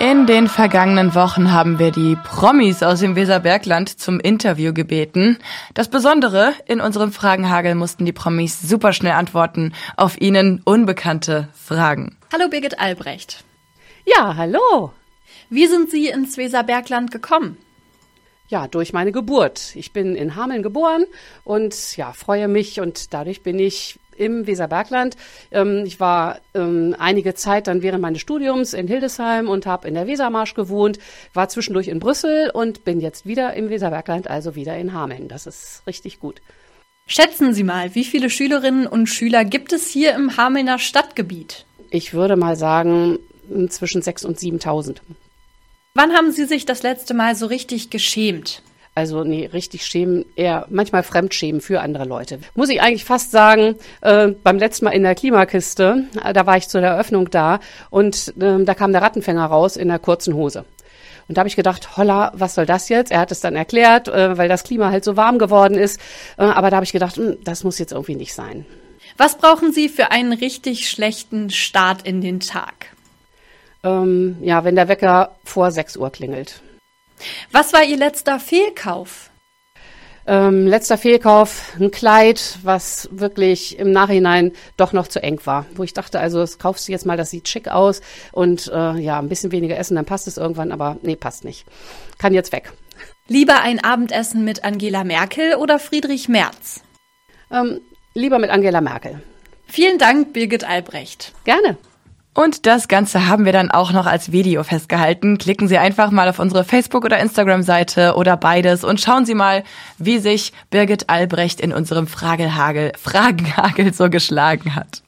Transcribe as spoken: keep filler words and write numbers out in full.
In den vergangenen Wochen haben wir die Promis aus dem Weserbergland zum Interview gebeten. Das Besondere, in unserem Fragenhagel mussten die Promis super schnell antworten auf ihnen unbekannte Fragen. Hallo Birgit Albrecht. Ja, hallo. Wie sind Sie ins Weserbergland gekommen? Ja, durch meine Geburt. Ich bin in Hameln geboren und ja, freue mich und dadurch bin ich im Weserbergland. Ähm, ich war ähm, einige Zeit dann während meines Studiums in Hildesheim und habe in der Wesermarsch gewohnt, war zwischendurch in Brüssel und bin jetzt wieder im Weserbergland, also wieder in Hameln. Das ist richtig gut. Schätzen Sie mal, wie viele Schülerinnen und Schüler gibt es hier im Hamelner Stadtgebiet? Ich würde mal sagen, zwischen sechstausend und siebentausend. Wann haben Sie sich das letzte Mal so richtig geschämt? Also nee, richtig schämen, eher manchmal Fremdschämen für andere Leute. Muss ich eigentlich fast sagen, äh, beim letzten Mal in der Klimakiste, äh, da war ich zur Eröffnung da und äh, da kam der Rattenfänger raus in der kurzen Hose. Und da habe ich gedacht, holla, was soll das jetzt? Er hat es dann erklärt, äh, weil das Klima halt so warm geworden ist. Äh, aber da habe ich gedacht, mh, das muss jetzt irgendwie nicht sein. Was brauchen Sie für einen richtig schlechten Start in den Tag? Ähm, ja, wenn der Wecker vor sechs Uhr klingelt. Was war Ihr letzter Fehlkauf? Ähm, letzter Fehlkauf, ein Kleid, was wirklich im Nachhinein doch noch zu eng war. Wo ich dachte, also das kaufst du jetzt mal, das sieht schick aus und äh, ja, ein bisschen weniger essen, dann passt es irgendwann, aber nee, passt nicht. Kann jetzt weg. Lieber ein Abendessen mit Angela Merkel oder Friedrich Merz? Ähm, lieber mit Angela Merkel. Vielen Dank, Birgit Albrecht. Gerne. Und das Ganze haben wir dann auch noch als Video festgehalten. Klicken Sie einfach mal auf unsere Facebook- oder Instagram-Seite oder beides und schauen Sie mal, wie sich Birgit Albrecht in unserem Fragenhagel, Fragenhagel so geschlagen hat.